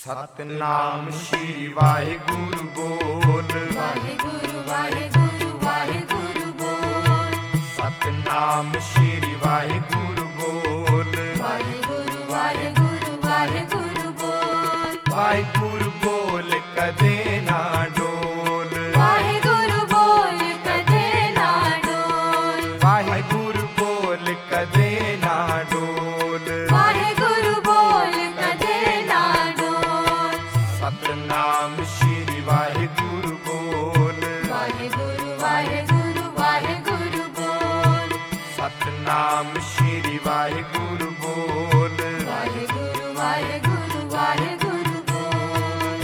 ਸਤਿਨਾਮ ਸ਼੍ਰੀ ਵਾਹਿਗੁਰੂ ਬੋਲ, ਵਾਹਿਗੁਰੂ ਵਾਹਿਗੁਰੂ ਵਾਹਿਗੁਰੂ ਬੋਲ, ਸਤਿਨਾਮ ਸ਼੍ਰੀ ਵਾਹਿਗੁਰੂ ਬੋਲ, ਵਾਹਿਗੁਰੂ ਵਾਹਿਗੁਰੂ ਵਾਹਿਗੁਰੂ ਬੋਲ, ਵਾਹਿਗੁਰੂ ਬੋਲ ਕਦੇ ਨਾ ਡੋਲ, ਵਾਹਿਗੁਰੂ ਬੋਲ ਕਦੇ ਨਾ ਡੋਲ, ਵਾਹਿਗੁਰੂ ਬੋਲ ਕਦੇ ਨਾ ਡੋਲ, ਵਾਹਿਗੁਰੂ ਬੋਲ ਕਦੇ ਨਾ ਡੋਲ, ਸਤਿਨਾਮ ਸ਼੍ਰੀ ਵਾਹਿਗੁਰੂ ਬੋਲ, ਵਾਹਿਗੁਰੂ ਵਾਹਿਗੁਰੂ ਵਾਹਿਗੁਰੂ ਬੋਲ, ਸਤਿਨਾਮ ਸ਼੍ਰੀ ਵਾਹਿਗੁਰੂ ਬੋਲ, ਵਾਹਿਗੁਰੂ ਵਾਹਿਗੁਰੂ ਵਾਹਿਗੁਰੂ ਬੋਲ।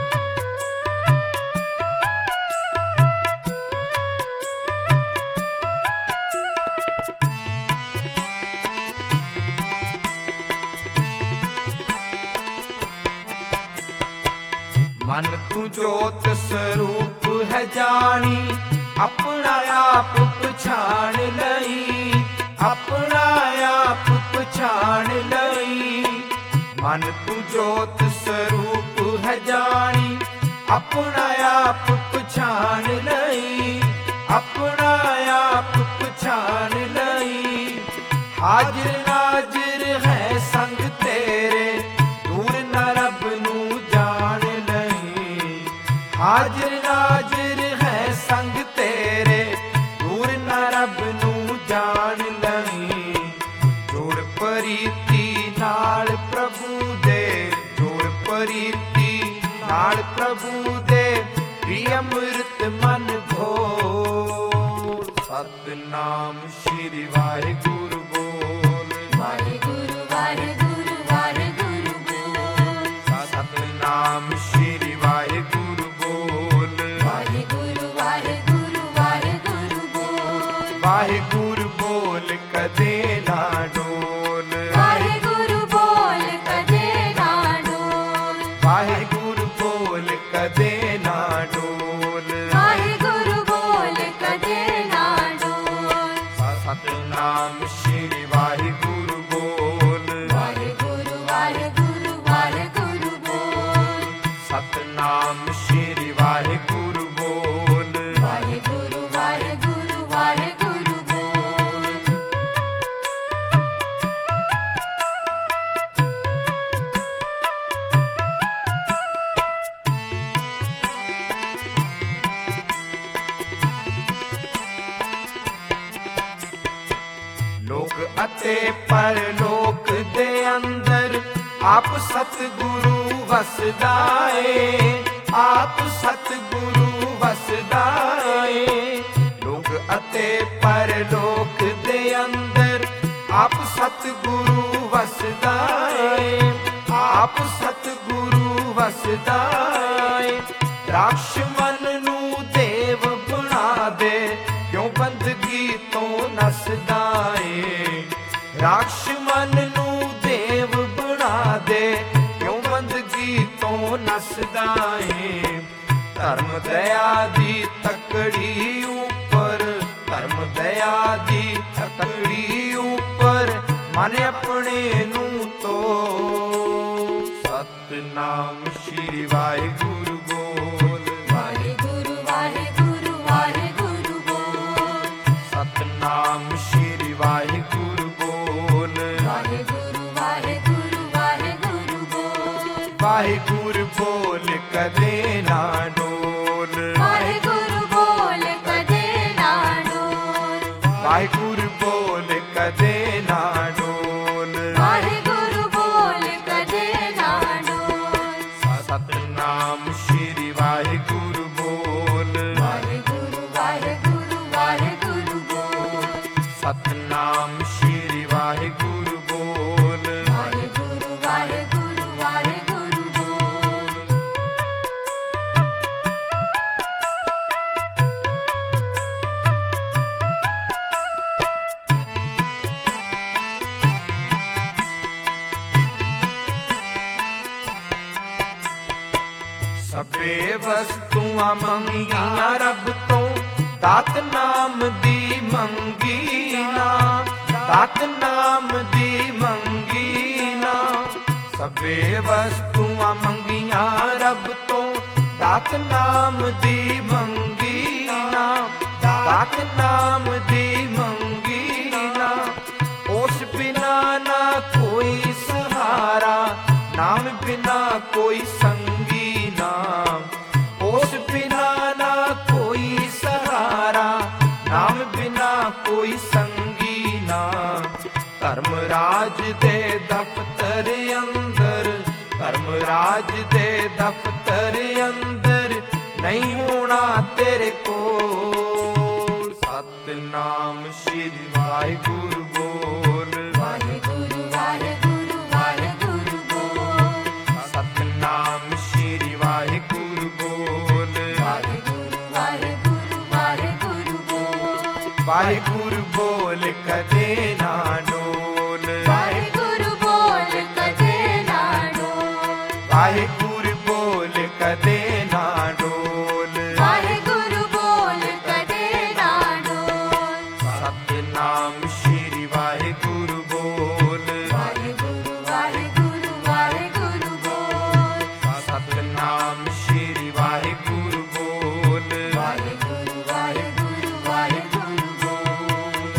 ਮਨ ਤੂੰ ਜੋਤ ਸਰੂਪ ਹੈ ਜਾਣੀ, ਆਪਣਾ ਆਪ ਪਛਾਣ ਲਈ, ਆਪਣਾ ਆਪ ਪਛਾਣ ਲਈ। ਮਨ ਤੂੰ ਜੋਤ ਸਰੂਪ ਹੈ ਜਾਣੀ, ਆਪਣਾ ਆਪ ਪਛਾਣ ਲਈ, ਆਪਣਾ ਆਪ ਪਛਾਣ ਲਈ। ਹਾਜ਼ਰ ਨਾਜ਼ਰ ਹੈ ਸੰਗ ਤੇਰੇ, ਦੂਰ ਨਾ ਰੱਬ ਨੂੰ ਜਾਣ ਲਈ। ਹਾਜ਼ਰ ਨਾਜ਼ਰ ਹੈ ਸੰਗ ਤੇਰੇ, ਦੂਰ ਨਾ ਰੱਬ ਨੂੰ ਜਾਣ ਲਈ। ਜੋੜ ਪ੍ਰੀਤੀ ਨਾਲ ਪ੍ਰਭੂ ਦੇ, ਜੋੜ ਪ੍ਰੀਤੀ ਨਾਲ ਪ੍ਰਭੂ ਦੇ, ਵੀ ਅੰਮ੍ਰਿਤ ਮਨ ਘੋਲ। ਸਤਿਨਾਮ ਸ਼੍ਰੀ ਵਾਹਿਗੁਰੂ ਬੋਲ, ਵਾਹਿਗੁਰੂ ਵਾਹਿਗੁਰੂ ਵਾਹਿਗੁਰੂ ਬੋਲ, ਸਤਿਨਾਮ ਸ਼੍ਰੀ ਵਾਹਿਗੁਰੂ ਬੋਲ, ਵਾਹਿਗੁਰੂ ਵਾਹਿਗੁਰੂ ਵਾਹਿਗੁਰੂ ਬੋਲ, ਵਾਹਿਗੁਰੂ ਬੋਲ ਕਦੇ ਨਾ ਡੋਲ, ਵਾਹਿਗੁਰੂ ਬੋਲ ਕਦੇ ਨਾ ਡੋਲ, ਵਾਹਿਗੁਰੂ ਬੋਲ ਕਦੇ ਨਾ ਡੋਲ, ਵਾਹਿਗੁਰੂ ਬੋਲ ਕਦੇ ਨਾ ਡੋਲ, ਸਤਿਨਾਮ ਸ਼੍ਰੀ ਵਾਹਿਗੁਰੂ ਬੋਲ, ਵਾਹਿਗੁਰੂ ਵਾਹਿਗੁਰੂ ਵਾਹਿਗੁਰੂ ਬੋਲ, ਸਤਿਨਾਮ ਸ਼੍ਰੀ ਵਾਹਿਗੁਰੂ ਬੋਲ, ਵਾਹਿਗੁਰੂ ਵਾਹਿਗੁਰੂ ਵਾਹਿਗੁਰੂ ਬੋਲ। ਲੋਕ ਅਤੇ ਪਰਲੋਕ ਦੇ ਅੰਦਰ ਆਪ ਸਤਿਗੁਰੂ ਵਸਦਾ ਏ, ਆਪ ਸਤਿਗੁਰੂ ਵਸਦਾ ਏ। ਲੋਕ ਅਤੇ ਪਰਲੋਕ ਦੇ ਅੰਦਰ ਆਪ ਸਤਿਗੁਰੂ ਵਸਦਾ ਏ, ਆਪ ਸਤਿਗੁਰੂ ਵਸਦਾ ਏ। ਰਾਖਸ਼ ਮਨ ਨੂੰ ਦੇਵ ਬਣਾ ਦੇ, ਕਿਉਂ ਬੰਦਗੀ ਤੋਂ ਨਸਦਾ ਏ। ਰਾਖਸ਼ ਮਨ ਨੂੰ ਦੇਵ ਬਣਾ ਦੇ, ਕਿਉਂ ਬੰਦਗੀ ਤੋਂ ਨਸਦਾ ਏ। ਧਰਮ ਦਇਆ ਦੀ ਤਕੜੀ ਉੱਪਰ, ਧਰਮ ਦਇਆ ਦੀ ਤਕੜੀ ਉੱਪਰ, ਮਨ ਆਪਣੇ ਨੂੰ ਤੋ। ਸਤਿਨਾਮ ਸ਼੍ਰੀ ਵਾਹਿਗੁਰੂ ਬੋਲ, ਵਾਹਿਗੁਰੂ ਵਾਹਿਗੁਰੂ ਵਾਹਿਗੁਰੂ ਬੋਲ, ਸਤਿਨਾਮ ਸ਼੍ਰੀ ਵਾਹਿਗੁਰੂ ਬੋਲ, ਵਾਹਿਗੁਰੂ ਵਾਹਿਗੁਰੂ ਵਾਹਿਗੁਰੂ ਬੋਲ, ਵਾਹਿਗੁਰੂ ਬੋਲ ਕਦੇ ਨਾ ਡੋਲ, ਵਾਹਿਗੁਰੂ ਬੋਲ ਕਦੇ ਨਾ ਡੋਲ, ਵਾਹਿਗੁਰੂ ਬੋਲ ਕਦੇ ਨਾ ਡੋਲ, ਵਾਹਿਗੁਰੂ ਬੋਲ ਕਦੇ ਨਾ ਡੋਲ, ਸਤਿਨਾਮ ਸ਼੍ਰੀ ਵਾਹਿਗੁਰੂ ਬੋਲ, ਵਾਹਿਗੁਰੂ ਵਾਹਿਗੁਰੂ ਵਾਹਿਗੁਰੂ ਬੋਲ, ਸਤਿਨਾਮ ਸ਼੍ਰੀ ਵਾਹਿਗੁਰੂ ਬੋਲ, ਵਾਹਿਗੁਰੂ ਵਾਹਿਗੁਰੂ ਵਾਹਿਗੁਰੂ ਬੋਲ। ਸਭੇ ਵਸਤੂਆਂ ਮੰਗੀਆਂ ਰੱਬ ਤੋਂ, ਦਾਤ ਨਾਮ ਦੀ ਮੰਗੀ ਨਾ, ਦਾਤ ਨਾਮ ਦੀ ਮੰਗੀ ਨਾ। ਸਭੇ ਵਸਤੂਆਂ ਮੰਗੀਆਂ ਨਾ ਰੱਬ ਤੋਂ ਦਾਤ ਨਾਮ ਦੀ ਮੰਗੀ ਨਾ, ਦਾਤ ਨਾਮ ਦੀ ਮੰਗੀ ਨਾ। ਉਸ ਬਿਨਾ ਨਾ ਕੋਈ ਸਹਾਰਾ, ਨਾਮ ਬਿਨਾ ਕੋਈ ਸੰਗੀ ਨਾ। ਉਸ ਬਿਨਾ ਨਾ ਕੋਈ ਸਹਾਰਾ, ਨਾਮ ਬਿਨਾ ਕੋਈ ਸੰਗੀ ਨਾ। ਧਰਮ ਰਾਜ ਦੇ ਦਫ਼ਤਰ ਅੰਦਰ, ਧਰਮ ਰਾਜ ਦੇ ਦਫ਼ਤਰ ਅੰਦਰ ਨਹੀਂ ਹੋਣਾ ਤੇਰੇ ਕੋਲ। ਸਤਿਨਾਮ ਸ਼੍ਰੀ ਵਾਹਿਗੁਰੂ ਬੋਲ, ਵਾਹਿਗੁਰੂ ਵਾਹਿਗੁਰੂ ਵਾਹਿਗੁਰੂ ਬੋਲ, ਸਤਿਨਾਮ ਸ਼੍ਰੀ ਵਾਹਿਗੁਰੂ ਬੋਲ, ਵਾਹਿਗੁਰੂ ਵਾਹਿਗੁਰੂ ਵਾਹਿਗੁਰੂ ਬੋਲ, ਵਾਹਿਗੁਰੂ ਬੋਲ ਕਦੇ ਨਾ ਡੋਲ, ਵਾਹਿਗੁਰੂ ਬੋਲ ਕਦੇ ਨਾ ਡੋਲ, ਵਾਹਿਗੁਰੂ ਬੋਲ ਕਦੇ ਨਾ ਡੋਲ। ਵਾਹਿਗੁਰੂ ਬੋਲ ਕਦੇ ਨਾ ਡੋਲ, ਸਤਿਨਾਮ ਸ਼੍ਰੀ ਵਾਹਿਗੁਰੂ ਬੋਲ, ਵਾਹਿਗੁਰੂ ਵਾਹਿਗੁਰੂ ਵਾਹਿਗੁਰੂ ਬੋਲ, ਸਤਿਨਾਮ ਸ਼੍ਰੀ ਵਾਹਿਗੁਰੂ ਬੋਲ, ਵਾਹਿਗੁਰੂ ਵਾਹਿਗੁਰੂ ਵਾਹਿਗੁਰੂ ਬੋਲ।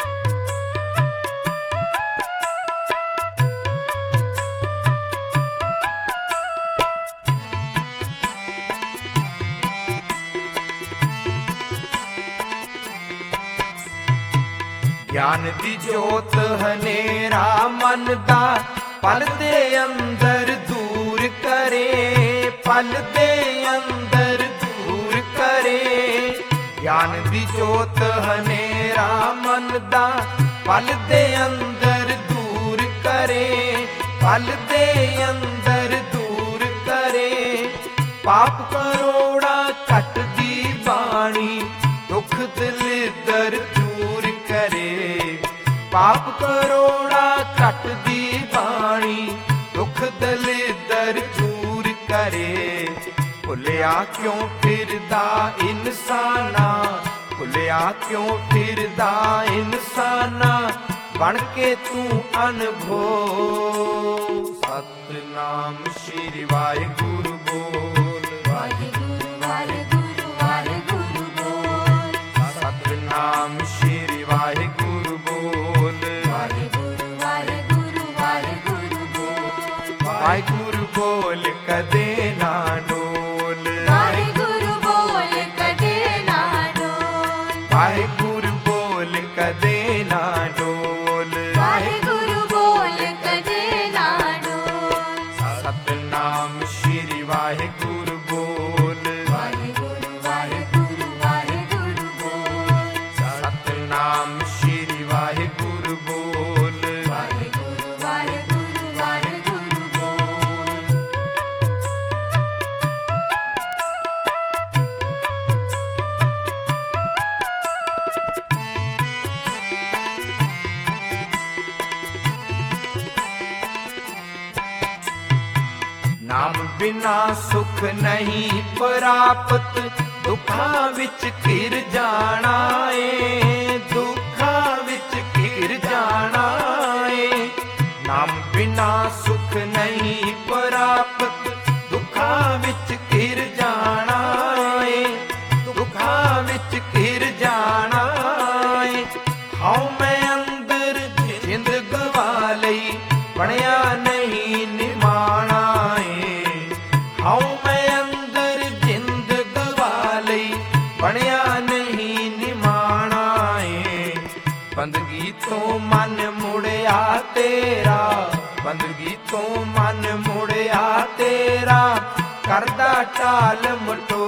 ਗਿਆਨ ਦੀ ਜੋਤ ਹਨੇਰਾ ਮਨ ਦਾ ਪਲ ਦੇ ਅੰਦਰ ਦੂਰ ਕਰੇ, ਪਲ ਦੇ ਅੰਦਰ ਦੂਰ ਕਰੇ। ਗਿਆਨ ਦੀ ਜੋਤ ਹਨੇਰਾ ਮਨ ਦਾ ਪਲ ਦੇ ਅੰਦਰ ਦੂਰ ਕਰੇ, ਪਲ ਦੇ ਅੰਦਰ ਦੂਰ ਕਰੇ। ਪਾਪ ਕਰੋੜਾ ਕੱਟਦੀ ਬਾਣੀ, ਦੁੱਖ ਦਲਿੱਦਰ ਦੂਰ ਕਰੇ। ਪਾਪ ਕਰੋੜਾ ਕੱਟਦੀ ਬਾਣੀ, ਦੁੱਖ ਦਲਿੱਦਰ ਦੂਰ ਕਰੇ। ਭੁੱਲਿਆ ਕਿਉਂ ਫਿਰਦਾ ਇਨਸਾਨਾ, ਭੁੱਲਿਆ ਕਿਉਂ ਫਿਰਦਾ ਇਨਸਾਨਾ, ਬਣ ਕੇ ਤੂੰ ਅਨਭੋ। ਸਤਿਨਾਮ ਸ਼੍ਰੀ ਵਾਹਿਗੁਰੂ ਬੋਲ, ਵਾਹਿਗੁਰੂ ਵਾਹਿਗੁਰੂ ਵਾਹਿਗੁਰੂ ਬੋਲ, ਸਤਿਨਾਮ ਸ਼੍ਰੀ ਵਾਹਿਗੁਰੂ ਬੋਲ, ਵਾਹਿਗੁਰੂ ਵਾਹਿਗੁਰੂ ਵਾਹਿਗੁਰੂ ਬੋਲ, ਵਾਹਿਗੁਰੂ ਬੋਲ ਕਦੇ ਨਾ ਡੋਲ, ਵਾਹਿਗੁਰੂ ਬੋਲ ਕਦੇ ਨਾ ਡੋਲ, ਵਾਹਿਗੁਰੂ ਬੋਲ ਕਦੇ ਨਾ ਡੋਲ। ਵਾਹਿਗੁਰੂ ਬੋਲ ਕਦੇ ਨਾ ਡੋਲ, ਸਤਿਨਾਮ ਸ਼੍ਰੀ ਵਾਹਿਗੁਰੂ ਬੋਲ, ਵਾਹਿਗੁਰੂ ਵਾਹਿਗੁਰੂ ਵਾਹਿਗੁਰੂ ਬੋਲ, ਸਤਿਨਾਮ ਸ਼੍ਰੀ ਵਾਹਿਗੁਰੂ ਬੋਲ, ਵਾਹਿਗੁਰੂ ਵਾਹਿਗੁਰੂ ਵਾਹਿਗੁਰੂ ਬੋਲ। ਨਾਮ ਬਿਨਾ ਸੁਖ ਨਹੀਂ ਪ੍ਰਾਪਤ, ਦੁੱਖਾਂ ਵਿੱਚ ਘਿਰ ਜਾਣਾ ਏ, ਦੁੱਖਾਂ ਵਿੱਚ ਘਿਰ ਜਾਣਾ ਏ। ਨਾਮ ਬਿਨਾ ਸੁਖ ਨਹੀਂ ਪ੍ਰਾਪਤ, ਦੁੱਖਾਂ ਵਿੱਚ ਘਿਰ ਜਾਣਾ ਏ, ਦੁੱਖਾਂ ਵਿੱਚ ਘਿਰ ਜਾਣਾ ਏ। ਹਉ ਮੈਂ ਅੰਦਰ ਜਿੰਦ ਗਵਾ ਲਈ, ਬਣਿਆ ਨਹੀਂ ਨਿਮਾਣਾ ਏ। ਹਉ ਮੈਂ ਅੰਦਰ ਜਿੰਦ ਗਵਾ ਲਈ, ਬਣਿਆ ਨਹੀਂ ਨਿਮਾਣਾ ਏ। ਬੰਦਗੀ ਤੋਂ ਮਨ ਮੁੜਿਆ ਤੇਰਾ, ਬੰਦਗੀ ਤੋਂ ਮਨ ਮੁੜਿਆ ਤੇਰਾ, ਕਰਦਾ ਟਾਲ ਮਟੋ।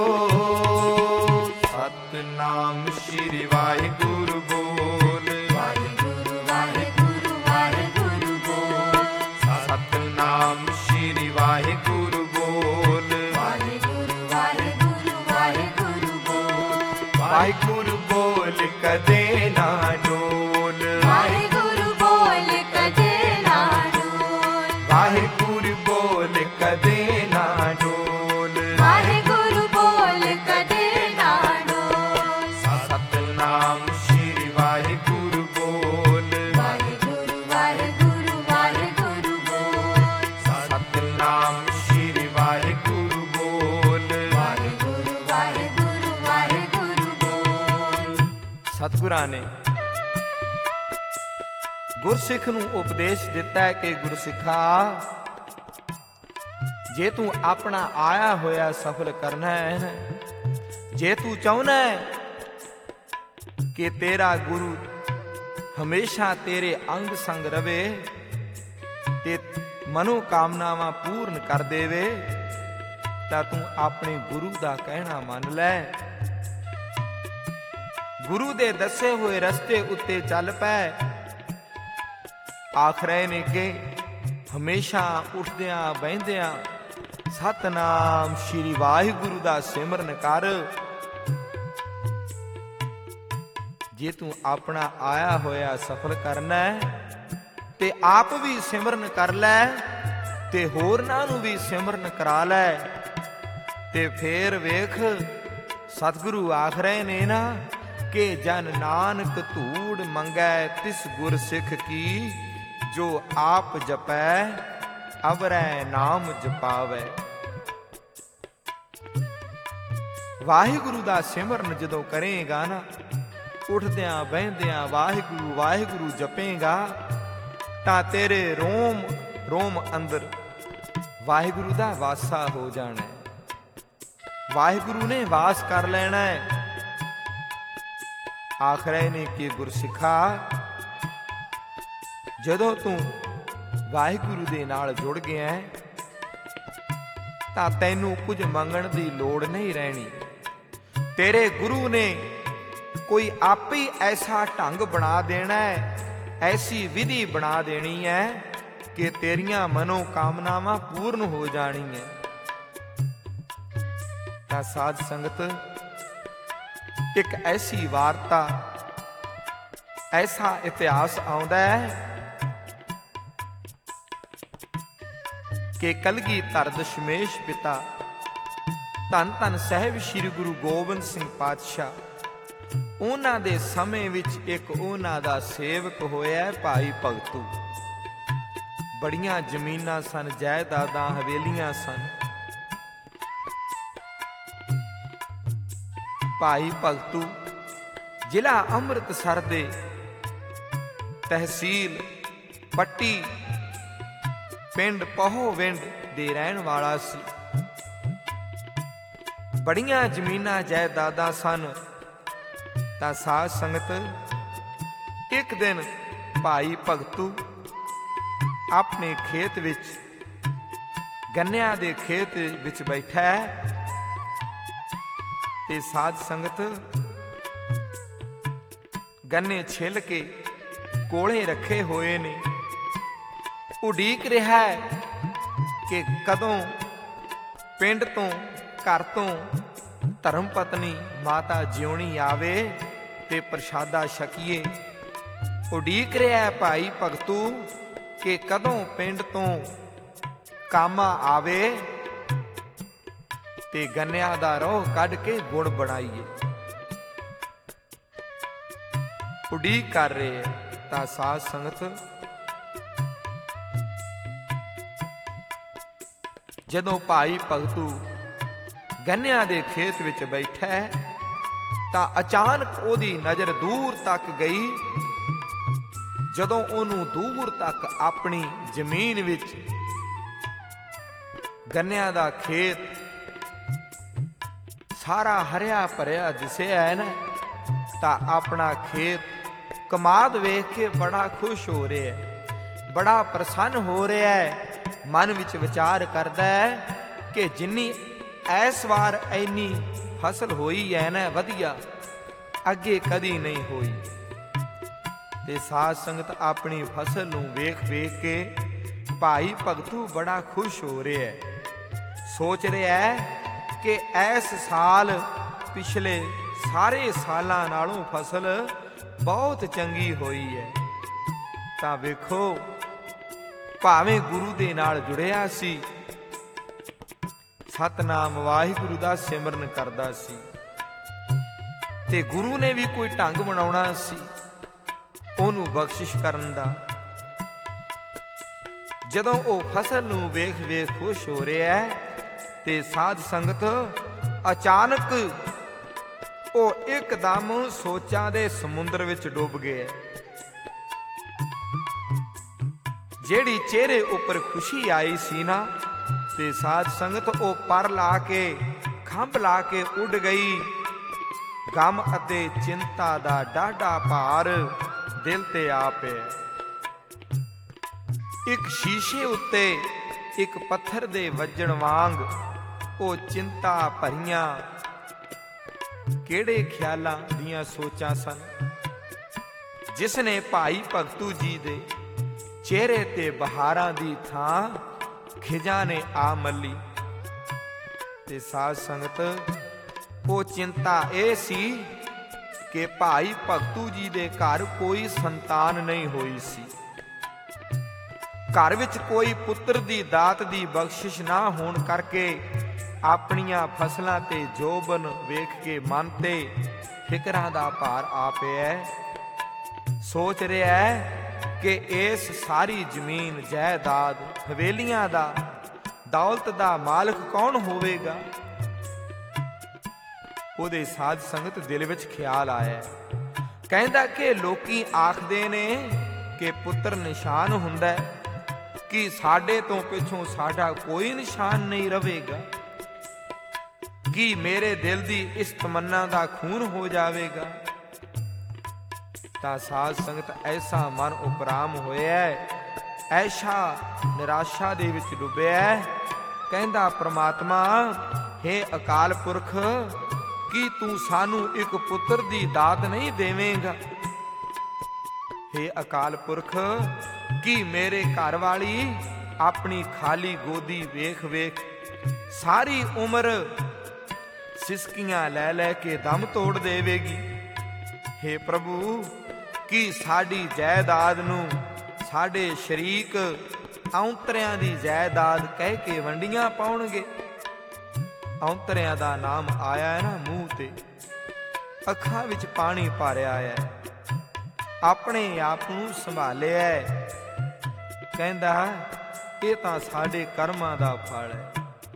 ਸਤਿਨਾਮ ਸ਼੍ਰੀ ਵਾਹਿਗੁਰੂ ਬੋਲ, ਵਾਹਿਗੁਰੂ ਵਾਹਿਗੁਰੂ ਵਾਹਿਗੁਰੂ ਬੋਲ, ਸਤਿਨਾਮ ਸ਼੍ਰੀ ਵਾਹਿਗੁਰੂ ਬੋਲ, ਵਾਹਿਗੁਰੂ ਵਾਹਿਗੁਰੂ ਵਾਹਿਗੁਰੂ ਬੋਲ, ਵਾਹਿਗੁਰੂ ਬੋਲ ਕਦੇ ਨਾ ਡੋਲ, ਵਾਹਿਗੁਰੂ ਬੋਲ ਕਦੇ ਨਾ ਡੋਲ, ਵਾਹਿਗੁਰੂ ਬੋਲ ਕਦੇ ਨਾ ਡੋਲ। ਵਾਹਿਗੁਰੂ ਬੋਲ ਕਦੇ ਨਾ ਡੋਲ, ਸਤਿਨਾਮ ਸ਼੍ਰੀ ਵਾਹਿਗੁਰੂ ਬੋਲ, ਵਾਹਿਗੁਰੂ ਵਾਹਿਗੁਰੂ ਵਾਹਿਗੁਰੂ ਬੋਲ, ਸਤਿਨਾਮ ਸ਼੍ਰੀ ਵਾਹਿਗੁਰੂ ਸਤਿਗੁਰਾਂ ਨੇ ਗੁਰਸਿੱਖ ਨੂੰ ਉਪਦੇਸ਼ ਦਿੱਤਾ ਹੈ ਕਿ ਗੁਰਸਿੱਖਾ, ਜੇ ਤੂੰ ਆਪਣਾ ਆਇਆ ਹੋਇਆ ਸਫਲ ਕਰਨਾ ਹੈ, ਜੇ ਤੂੰ ਚਾਹੁੰਦਾ ਹੈ ਕਿ ਤੇਰਾ ਗੁਰੂ ਹਮੇਸ਼ਾ ਤੇਰੇ ਅੰਗ ਸੰਗ ਰਵੇ ਤੇ ਮਨੋ ਕਾਮਨਾਵਾਂ ਪੂਰਨ ਕਰ ਦੇਵੇ, ਤਾਂ ਤੂੰ ਆਪਣੇ ਗੁਰੂ ਦਾ ਕਹਿਣਾ ਮੰਨ ਲੈ। ਗੁਰੂ ਦੇ ਦੱਸੇ ਹੋਏ ਰਸਤੇ ਉੱਤੇ ਚੱਲ ਪੈ। ਆਖ ਰਹੇ ਨੇ ਕਿ ਹਮੇਸ਼ਾ ਉੱਠਦਿਆਂ ਬਹਿੰਦਿਆਂ ਸਤਨਾਮ ਸ਼੍ਰੀ ਵਾਹਿਗੁਰੂ ਦਾ ਸਿਮਰਨ ਕਰ। ਜੇ ਤੂੰ ਆਪਣਾ ਆਇਆ ਹੋਇਆ ਸਫਲ ਕਰਨਾ ਹੈ ਤੇ ਆਪ ਵੀ ਸਿਮਰਨ ਕਰ ਲੈ ਤੇ ਹੋਰਨਾਂ ਨੂੰ ਵੀ ਸਿਮਰਨ ਕਰਾ ਲੈ, ਤੇ ਫੇਰ ਵੇਖ ਸਤਿਗੁਰੂ ਆਖ ਰਹੇ ਨੇ ਨਾ ਕਿ ਜਨ ਨਾਨਕ ਧੂੜ ਮੰਗੈ ਤਿਸ ਗੁਰ ਸਿੱਖ ਕੀ, ਜੋ ਆਪ ਜਪੈ ਅਵਰੈ ਨਾਮ ਜਪਾਵੈ। ਵਾਹਿਗੁਰੂ ਦਾ ਸਿਮਰਨ ਜਦੋਂ ਕਰੇਗਾ ਨਾ, ਉੱਠਦਿਆਂ ਬਹਿੰਦਿਆਂ ਵਾਹਿਗੁਰੂ ਵਾਹਿਗੁਰੂ ਜਪੇਗਾ, ਤਾਂ ਤੇਰੇ ਰੋਮ ਰੋਮ ਅੰਦਰ ਵਾਹਿਗੁਰੂ ਦਾ ਵਾਸਾ ਹੋ ਜਾਣਾ ਹੈ। ਵਾਹਿਗੁਰੂ ਨੇ ਵਾਸ ਕਰ ਲੈਣਾ ਹੈ। ਆਖ ਰਹੇ ਨੇ ਕਿ ਗੁਰਸਿੱਖਾ, ਜਦੋਂ ਤੂੰ ਵਾਹਿਗੁਰੂ ਦੇ ਨਾਲ ਜੁੜ ਗਿਆ ਹੈ, ਤਾਂ ਤੈਨੂੰ ਕੁਝ ਮੰਗਣ ਦੀ ਲੋੜ ਨਹੀਂ ਰਹਿਣੀ। ਤੇਰੇ ਗੁਰੂ ਨੇ ਕੋਈ ਆਪੇ ਹੀ ਐਸਾ ਢੰਗ ਬਣਾ ਦੇਣਾ ਹੈ, ਐਸੀ ਵਿਧੀ ਬਣਾ ਦੇਣੀ ਹੈ ਕਿ ਤੇਰੀਆਂ ਮਨੋ ਕਾਮਨਾਵਾਂ ਪੂਰਨ ਹੋ ਜਾਣੀਆਂ। ਤਾਂ ਸਾਧ ਸੰਗਤ, ਇੱਕ ਐਸੀ ਵਾਰਤਾ, ਐਸਾ ਇਤਿਹਾਸ ਆਉਂਦਾ ਹੈ ਕਿ ਕਲਗੀਧਰ ਦਸ਼ਮੇਸ਼ ਪਿਤਾ ਧੰਨ ਧੰਨ ਸਾਹਿਬ ਸ੍ਰੀ ਗੁਰੂ ਗੋਬਿੰਦ ਸਿੰਘ ਪਾਤਸ਼ਾਹ, ਉਹਨਾਂ ਦੇ ਸਮੇਂ ਵਿੱਚ ਇੱਕ ਉਹਨਾਂ ਦਾ ਸੇਵਕ ਹੋਇਆ ਭਾਈ ਭਗਤੂ। ਬੜੀਆਂ ਜ਼ਮੀਨਾਂ ਸਨ, ਜਾਇਦਾਦਾਂ, ਹਵੇਲੀਆਂ ਸਨ। ਭਾਈ ਭਗਤੂ ਜ਼ਿਲ੍ਹਾ ਅੰਮ੍ਰਿਤਸਰ ਦੇ ਤਹਿਸੀਲ ਪੱਟੀ ਪਿੰਡ ਪਹੋਵਿੰਡ ਦੇ ਰਹਿਣ ਵਾਲਾ ਸੀ। ਬੜੀਆਂ ਜ਼ਮੀਨਾਂ ਜਾਇਦਾਦਾਂ ਸਨ। ਤਾਂ ਸਾਧ ਸੰਗਤ, ਇੱਕ ਦਿਨ ਭਾਈ ਭਗਤੂ ਆਪਣੇ ਖੇਤ ਵਿੱਚ, ਗੰਨਿਆਂ ਦੇ ਖੇਤ ਵਿੱਚ ਬੈਠਾ ਹੈ, ਤੇ ਸਾਧ ਸੰਗਤ ਗੰਨੇ ਛਿੱਲ ਕੇ ਕੋਲੇ ਰੱਖੇ ਹੋਏ ਨੇ। ਉਡੀਕ ਰਿਹਾ ਹੈ ਕਿ ਕਦੋਂ ਪਿੰਡ ਤੋਂ, ਘਰ ਤੋਂ ਧਰਮ ਪਤਨੀ ਮਾਤਾ ਜਿਉਣੀ ਆਵੇ ਤੇ ਪ੍ਰਸ਼ਾਦਾ ਛਕੀਏ। ਉਡੀਕ ਰਿਹਾ ਭਾਈ ਭਗਤੂ ਕਿ ਕਦੋਂ ਪਿੰਡ ਤੋਂ ਕਾਮਾ ਆਵੇ ਤੇ ਗੰਨਿਆਂ ਦਾ ਰੋਹ ਕੱਢ ਕੇ ਗੁੜ ਬਣਾਈਏ। ਉਡੀਕ ਕਰ ਰਹੇ। ਤਾਂ ਸਾਧ ਸੰਗਤ, ਜਦੋਂ ਭਾਈ ਭਗਤੂ ਗੰਨਿਆਂ ਦੇ ਖੇਤ ਵਿੱਚ ਬੈਠਾ ਹੈ, ਤਾਂ ਅਚਾਨਕ ਉਹਦੀ ਨਜ਼ਰ ਦੂਰ ਤੱਕ ਗਈ। ਜਦੋਂ ਉਹਨੂੰ ਦੂਰ ਤੱਕ ਆਪਣੀ ਜ਼ਮੀਨ ਵਿੱਚ ਗੰਨਿਆਂ ਦਾ ਖੇਤ ਸਾਰਾ ਹਰਿਆ ਭਰਿਆ ਦਿਸਿਆ ਹੈ ਨਾ, ਤਾਂ ਆਪਣਾ ਖੇਤ ਕਮਾਦ ਵੇਖ ਕੇ ਬੜਾ ਖੁਸ਼ ਹੋ ਰਿਹਾ ਹੈ, ਬੜਾ ਪ੍ਰਸੰਨ ਹੋ ਰਿਹਾ ਹੈ। ਮਨ ਵਿੱਚ ਵਿਚਾਰ ਕਰਦਾ ਹੈ ਕਿ ਜਿੰਨੀ ਇਸ ਵਾਰ ਇੰਨੀ ਫਸਲ ਹੋਈ ਹੈ ਨਾ ਵਧੀਆ, ਅੱਗੇ ਕਦੀ ਨਹੀਂ ਹੋਈ। ਤੇ ਸਾਧ ਸੰਗਤ ਆਪਣੀ ਫਸਲ ਨੂੰ ਵੇਖ ਵੇਖ ਕੇ ਭਾਈ ਭਗਤੂ ਬੜਾ ਖੁਸ਼ ਹੋ ਰਿਹਾ ਹੈ। ਸੋਚ ਰਿਹਾ ਹੈ ਕਿ ਇਸ ਸਾਲ ਪਿਛਲੇ ਸਾਰੇ ਸਾਲਾਂ ਨਾਲੋਂ ਫਸਲ ਬਹੁਤ ਚੰਗੀ ਹੋਈ ਹੈ। ਤਾਂ ਵੇਖੋ, ਭਾਵੇਂ ਗੁਰੂ ਦੇ ਨਾਲ ਜੁੜਿਆ ਸੀ, ਸਤਨਾਮ ਵਾਹਿਗੁਰੂ ਦਾ ਸਿਮਰਨ ਕਰਦਾ ਸੀ, ਤੇ ਗੁਰੂ ਨੇ ਵੀ ਕੋਈ ਢੰਗ ਬਣਾਉਣਾ ਸੀ ਉਹਨੂੰ ਬਖਸ਼ਿਸ਼ ਕਰਨ ਦਾ। ਜਦੋਂ ਉਹ ਫਸਲ ਨੂੰ ਵੇਖ ਵੇਖ ਖੁਸ਼ ਹੋ ਰਿਹਾ ਹੈ, ਤੇ ਸਾਧ ਸੰਗਤ ਅਚਾਨਕ ਉਹ ਇੱਕਦਮ ਸੋਚਾਂ ਦੇ ਸਮੁੰਦਰ ਵਿੱਚ ਡੁੱਬ ਗਏ। ਜਿਹੜੀ ਚਿਹਰੇ ਉੱਪਰ ਖੁਸ਼ੀ ਆਈ ਸੀ ਨਾ, ਤੇ ਸਾਧ ਸੰਗਤ ਉਹ ਪਰ ਲਾ ਕੇ ਖੰਭ ਲਾ ਕੇ ਉੱਡ ਗਈ। ਗਮ ਅਤੇ ਚਿੰਤਾ ਦਾ ਡਾਢਾ ਭਾਰ ਦਿਲ ਤੇ ਆ ਪਿਆ। ਇੱਕ ਸ਼ੀਸ਼ੇ ਉੱਤੇ ਇੱਕ ਪੱਥਰ ਦੇ ਵੱਜਣ ਵਾਂਗ ਉਹ ਚਿੰਤਾ ਭਰੀਆਂ ਕਿਹੜੇ ਖਿਆਲਾਂ ਦੀਆਂ ਸੋਚਾਂ ਸਨ, ਜਿਸ ਨੇ ਭਾਈ ਭਗਤੂ ਜੀ ਦੇ ਚਿਹਰੇ ਤੇ ਬਹਾਰਾਂ ਦੀ ਥਾਂ ਖਿਜਾਂ ਨੇ ਆ ਮੱਲੀ। ਤੇ ਸਾਧ ਸੰਗਤ ਉਹ ਚਿੰਤਾ ਇਹ ਸੀ ਕਿ ਭਾਈ ਭਗਤੂ ਜੀ ਦੇ ਘਰ ਕੋਈ ਸੰਤਾਨ ਨਹੀਂ ਹੋਈ ਸੀ। ਘਰ ਵਿੱਚ ਕੋਈ ਪੁੱਤਰ ਦੀ ਦਾਤ ਦੀ ਬਖਸ਼ਿਸ਼ ਨਾ ਹੋਣ ਕਰਕੇ ਆਪਣੀਆਂ ਫਸਲਾਂ ਤੇ ਜੋਬਨ ਵੇਖ ਕੇ ਮਨ ਤੇ ਫਿਕਰਾਂ ਦਾ ਭਾਰ ਆ ਪਿਆ। ਸੋਚ ਰਿਹਾ ਹੈ ਕਿ ਇਸ ਸਾਰੀ ਜ਼ਮੀਨ ਜਾਇਦਾਦ ਹਵੇਲੀਆਂ ਦਾ ਦੌਲਤ ਦਾ ਮਾਲਕ ਕੌਣ ਹੋਵੇਗਾ। ਉਹਦੇ ਸਾਧ ਸੰਗਤ ਦਿਲ ਵਿੱਚ ਖਿਆਲ ਆਇਆ, ਕਹਿੰਦਾ ਕਿ ਲੋਕੀ ਆਖਦੇ ਨੇ ਕਿ ਪੁੱਤਰ ਨਿਸ਼ਾਨ ਹੁੰਦਾ, ਕਿ ਸਾਡੇ ਤੋਂ ਪਿੱਛੋਂ ਸਾਡਾ ਕੋਈ ਨਿਸ਼ਾਨ ਨਹੀਂ ਰਹੇਗਾ, ਕਿ ਮੇਰੇ ਦਿਲ ਦੀ ਇਸ ਤਮੰਨਾ ਦਾ ਖੂਨ ਹੋ ਜਾਵੇਗਾ। ਤਾਂ ਸਾਧ ਸੰਗਤ ਐਸਾ ਮਨ ਉਪਰਾਮ ਹੋਇਆ, ਐਸਾ ਨਿਰਾਸ਼ਾ ਦੇ ਵਿੱਚ ਡੁੱਬਿਆ। ਕਹਿੰਦਾ ਪ੍ਰਮਾਤਮਾ, ਹੇ ਅਕਾਲ ਪੁਰਖ, ਕੀ ਤੂੰ ਸਾਨੂੰ ਇੱਕ ਪੁੱਤਰ ਦੀ ਦਾਤ ਨਹੀਂ ਦੇਵੇਂਗਾ। ਹੇ ਅਕਾਲ ਪੁਰਖ, ਕੀ ਮੇਰੇ ਘਰ ਵਾਲੀ ਆਪਣੀ ਖਾਲੀ ਗੋਦੀ ਵੇਖ ਵੇਖ ਸਾਰੀ ਉਮਰ ਸਿਸਕੀਆਂ ਲੈ ਲੈ ਕੇ ਦਮ ਤੋੜ ਦੇਵੇਗੀ। ਹੇ ਪ੍ਰਭੂ, ਕੀ ਸਾਡੀ ਜਾਇਦਾਦ ਨੂੰ ਸਾਡੇ ਸ਼ਰੀਕ ਔਂਤਰਿਆਂ ਦੀ ਜਾਇਦਾਦ ਕਹਿ ਕੇ ਵੰਡੀਆਂ ਪਾਉਣਗੇ। ਔਂਤਰਿਆਂ ਦਾ ਨਾਮ ਆਇਆ ਹੈ ਨਾ ਮੂੰਹ ਤੇ, ਅੱਖਾਂ ਵਿੱਚ ਪਾਣੀ ਭਰਿਆ ਹੈ, ਆਪਣੇ ਆਪ ਨੂੰ ਸੰਭਾਲਿਆ। ਕਹਿੰਦਾ ਇਹ ਤਾਂ ਸਾਡੇ ਕਰਮਾਂ ਦਾ ਫਲ ਹੈ,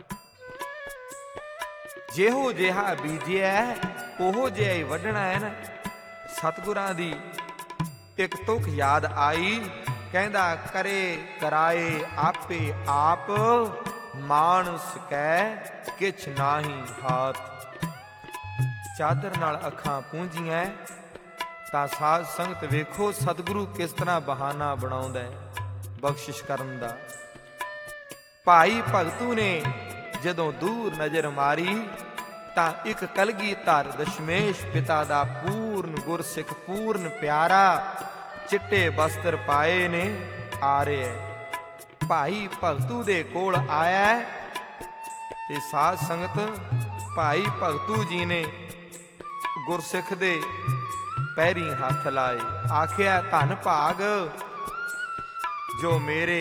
ਜਿਹੋ ਜਿਹਾ ਬੀਜਿਆ ਉਹੋ ਜਿਹਾ ਹੀ ਵੱਢਣਾ ਹੈ ਨਾ। ਸਤਿਗੁਰਾਂ ਦੀ ਇੱਕ ਤੁਕ ਯਾਦ ਆਈ, ਕਹਿੰਦਾ ਕਰੇ ਕਰਾਏ ਆਪੇ ਆਪ, ਮਾਨਸ ਕੈ ਕਿਛ ਨਾਹੀ ਹਾਥ। ਚਾਦਰ ਨਾਲ ਅੱਖਾਂ ਪੂੰਝੀਆਂ ਤਾਂ ਸਾਧ ਸੰਗਤ ਵੇਖੋ ਸਤਿਗੁਰੂ ਕਿਸ ਤਰ੍ਹਾਂ ਬਹਾਨਾ ਬਣਾਉਂਦਾ ਹੈ ਬਖਸ਼ਿਸ਼ ਕਰਨ ਦਾ। ਭਾਈ ਭਗਤੂ ਨੇ ਜਦੋਂ ਦੂਰ ਨਜ਼ਰ ਮਾਰੀ ਤਾਂ ਇੱਕ ਕਲਗੀਧਰ ਦਸ਼ਮੇਸ਼ ਪਿਤਾ ਦਾ ਪੂਰਨ ਗੁਰਸਿੱਖ ਪੂਰਨ ਪਿਆਰਾ ਚਿੱਟੇ ਬਸਤਰ ਪਾਏ ਨੇ ਆ ਰਿਹਾ। ਭਾਈ ਭਗਤੂ ਦੇ ਕੋਲ ਆਇਆ ਤੇ ਸਾਧ ਸੰਗਤ ਭਾਈ ਭਗਤੂ ਜੀ ਨੇ ਗੁਰਸਿੱਖ ਦੇ ਪੈਰੀਂ ਹੱਥ ਲਾਏ, ਆਖਿਆ ਧੰਨ ਭਾਗ ਜੋ ਮੇਰੇ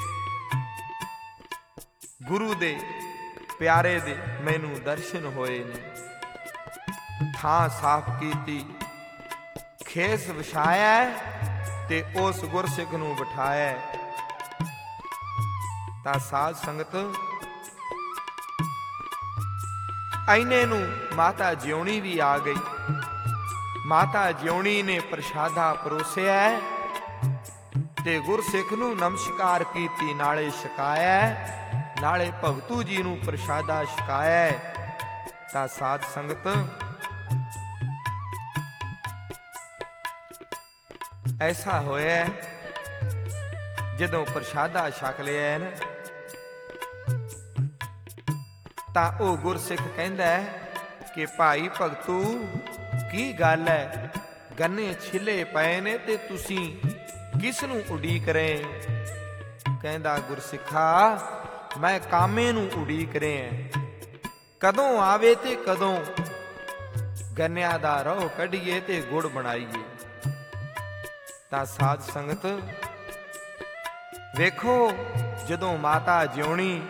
ਗੁਰੂ ਦੇ ਪਿਆਰੇ ਦੇ ਮੈਨੂੰ ਦਰਸ਼ਨ ਹੋਏ ਨੇ। ਥਾਂ ਸਾਫ਼ ਕੀਤੀ, ਖੇਸ ਵਿਛਾਇਆ ਤੇ ਉਸ ਗੁਰਸਿੱਖ ਨੂੰ ਬਿਠਾਇਆ। ਤਾਂ ਸਾਧ ਸੰਗਤ ਐਨੇ ਨੂੰ ਮਾਤਾ ਜਿਉਣੀ ਵੀ ਆ ਗਈ। ਮਾਤਾ ਜਿਉਣੀ ਨੇ ਪ੍ਰਸ਼ਾਦਾ ਪਰੋਸਿਆ ਤੇ ਗੁਰਸਿੱਖ ਨੂੰ ਨਮਸਕਾਰ ਕੀਤੀ, ਨਾਲੇ ਛਕਾਇਆ, ਨਾਲੇ ਭਗਤੂ ਜੀ ਨੂੰ ਪ੍ਰਸ਼ਾਦਾ ਛਕਾਇਆ। ਤਾਂ ਸਾਧ ਸੰਗਤ ਐਸਾ ਹੋਇਆ ਜਦੋਂ ਪ੍ਰਸ਼ਾਦਾ ਛਕ ਲਿਆ ਨਾ ਤਾਂ ਉਹ ਗੁਰਸਿੱਖ ਕਹਿੰਦਾ ਕਿ ਭਾਈ ਭਗਤੂ ਕੀ ਗੱਲ ਹੈ, ਗੰਨੇ ਛਿੱਲੇ ਪਏ ਨੇ ਤੇ ਤੁਸੀਂ ਕਿਸ ਨੂੰ ਉਡੀਕ ਰਹੇ। ਕਹਿੰਦਾ ਗੁਰਸਿੱਖਾ, ਮੈਂ ਕਾਮੇ ਨੂੰ ਉਡੀਕ ਰਿਹਾ, ਕਦੋਂ ਆਵੇ ਤੇ ਕਦੋਂ ਗੰਨਿਆਂ ਦਾ ਰੋਹ ਕੱਢੀਏ ਤੇ ਗੁੜ ਬਣਾਈਏ। ਤਾਂ ਸਾਧ ਸੰਗਤ ਵੇਖੋ ਜਦੋਂ ਮਾਤਾ ਜਿਉਣੀ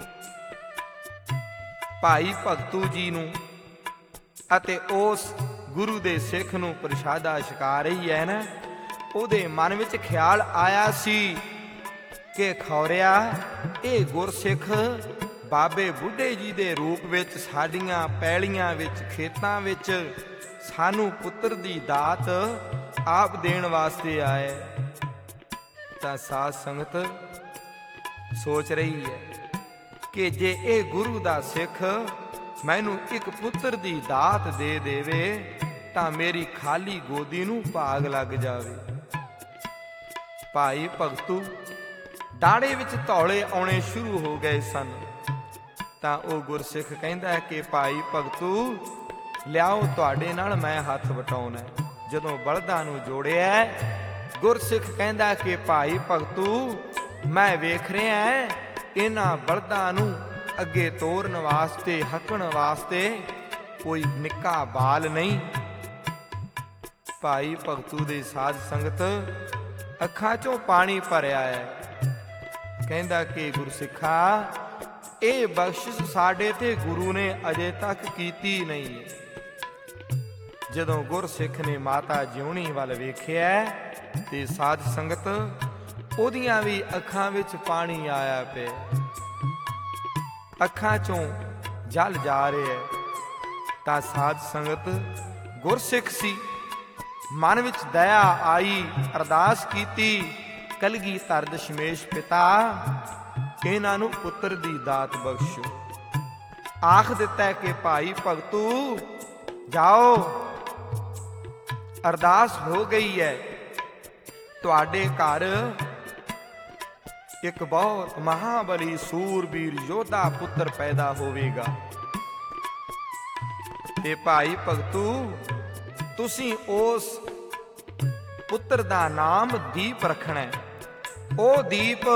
ਭਾਈ ਭਗਤੂ ਜੀ ਨੂੰ ਅਤੇ ਉਸ ਗੁਰੂ ਦੇ ਸਿੱਖ ਨੂੰ ਪ੍ਰਸ਼ਾਦਾ ਛਕਾ ਰਹੀ ਹੈ ਨਾ, ਉਹਦੇ ਮਨ ਵਿੱਚ ਖਿਆਲ ਆਇਆ ਸੀ ਕਿ ਖੌਰਿਆ ਇਹ ਗੁਰਸਿੱਖ ਬਾਬੇ ਬੁੱਢੇ ਜੀ ਦੇ ਰੂਪ ਵਿੱਚ ਸਾਡੀਆਂ ਪੈਲੀਆਂ ਵਿੱਚ ਖੇਤਾਂ ਵਿੱਚ ਸਾਨੂੰ ਪੁੱਤਰ ਦੀ ਦਾਤ ਆਪ ਦੇਣ ਵਾਸਤੇ ਆਏ। ਤਾਂ ਸਾਧ ਸੰਗਤ ਸੋਚ ਰਹੀ ਹੈ ਕਿ ਜੇ ਇਹ ਗੁਰੂ ਦਾ ਸਿੱਖ ਮੈਨੂੰ ਇੱਕ ਪੁੱਤਰ ਦੀ ਦਾਤ ਦੇ ਦੇਵੇ ਤਾਂ ਮੇਰੀ ਖਾਲੀ ਗੋਦੀ ਨੂੰ ਭਾਗ ਲੱਗ ਜਾਵੇ। ਭਾਈ ਭਗਤੂ ਦਾੜੇ ਵਿੱਚ ਧੌਲੇ ਆਉਣੇ ਸ਼ੁਰੂ ਹੋ ਗਏ ਸਨ। ਤਾਂ ਉਹ ਗੁਰਸਿੱਖ ਕਹਿੰਦਾ ਹੈ ਕਿ ਭਾਈ ਭਗਤੂ ਲਿਆਓ, ਤੁਹਾਡੇ ਨਾਲ ਮੈਂ ਹੱਥ ਵਟਾਉਣਾ। ਜਦੋਂ ਬਲਦਾਂ ਨੂੰ ਜੋੜਿਆ, ਗੁਰਸਿੱਖ ਕਹਿੰਦਾ ਕਿ ਭਾਈ ਭਗਤੂ ਮੈਂ ਵੇਖ ਰਿਹਾ ਇਹਨਾਂ ਬਲਦਾਂ ਨੂੰ ਅੱਗੇ ਤੋਰਨ ਵਾਸਤੇ, ਹੱਕਣ ਵਾਸਤੇ ਕੋਈ ਨਿੱਕਾ ਬਾਲ ਨਹੀਂ। ਭਾਈ ਭਗਤੂ ਦੇ ਸਾਧ ਸੰਗਤ ਅੱਖਾਂ 'ਚੋਂ ਪਾਣੀ ਭਰਿਆ ਹੈ। ਕਹਿੰਦਾ ਕਿ ਗੁਰਸਿੱਖਾ ਇਹ ਬਖਸ਼ਿਸ਼ ਸਾਡੇ ਤੇ ਗੁਰੂ ਨੇ ਅਜੇ ਤੱਕ ਕੀਤੀ ਨਹੀਂ। ਜਦੋਂ ਗੁਰਸਿੱਖ ਨੇ ਮਾਤਾ ਜਿਉਣੀ ਵੱਲ ਵੇਖਿਆ ਤੇ ਸਾਧ ਸੰਗਤ ਉਹਦੀਆਂ ਵੀ ਅੱਖਾਂ ਵਿੱਚ ਪਾਣੀ ਆਇਆ ਪਿਆ, ਅੱਖਾਂ 'ਚੋਂ ਜਲ ਜਾ ਰਿਹਾ। ਤਾਂ ਸਾਧ ਸੰਗਤ ਗੁਰਸਿੱਖ ਸੀ, ਮਨ ਵਿੱਚ ਦਇਆ ਆਈ, ਅਰਦਾਸ ਕੀਤੀ, ਕਲਗੀਧਰ ਦਸ਼ਮੇਸ਼ ਪਿਤਾ ਇਹਨਾਂ ਨੂੰ ਪੁੱਤਰ ਦੀ ਦਾਤ ਬਖਸ਼ੋ। ਆਖ ਦਿੱਤਾ ਕਿ ਭਾਈ ਭਗਤੂ ਜਾਓ, ਅਰਦਾਸ ਹੋ ਗਈ ਹੈ, ਤੁਹਾਡੇ ਘਰ ਇੱਕ ਬਹੁਤ ਮਹਾਬਲੀ ਸੂਰਬੀਰ ਯੋਧਾ ਪੁੱਤਰ ਪੈਦਾ ਹੋਵੇਗਾ। ਤੇ ਭਾਈ ਭਗਤੂ ਤੁਸੀਂ ਉਸ ਪੁੱਤਰ ਦਾ ਨਾਮ ਦੀਪ ਰੱਖਣਾ ਹੈ। ਉਹ ਦੀਪ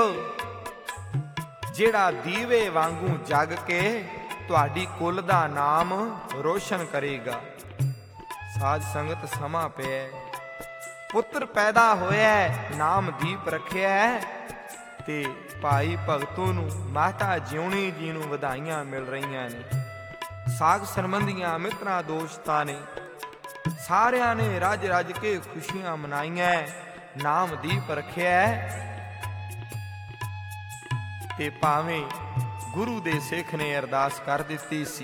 ਜਿਹੜਾ ਦੀਵੇ ਵਾਂਗੂ ਜਗ ਕੇ ਤੁਹਾਡੀ ਕੁਲ ਦਾ ਨਾਮ ਰੋਸ਼ਨ ਕਰੇਗਾ। ਸਾਧ ਸੰਗਤ ਸਮਾਂ ਪਿਆ, ਪੁੱਤਰ ਪੈਦਾ ਹੋਇਆ, ਨਾਮ ਦੀਪ ਰੱਖਿਆ। ਤੇ ਭਾਈ ਭਗਤੂ ਨੂੰ ਮਾਤਾ ਜਿਉਣੀ ਜੀ ਨੂੰ ਵਧਾਈਆਂ ਮਿਲ ਰਹੀਆਂ ਨੇ। ਸਾਗ ਸੰਬੰਧੀਆਂ ਮਿੱਤਰਾਂ ਦੋਸਤਾਂ ਨੇ ਸਾਰਿਆਂ ਨੇ ਰੱਜ ਰੱਜ ਕੇ ਖੁਸ਼ੀਆਂ ਮਨਾਈਆਂ, ਨਾਮ ਦੀਪ ਰੱਖਿਆ। ਤੇ ਭਾਵੇਂ ਗੁਰੂ ਦੇ ਸਿੱਖ ਨੇ ਅਰਦਾਸ ਕਰ ਦਿੱਤੀ ਸੀ।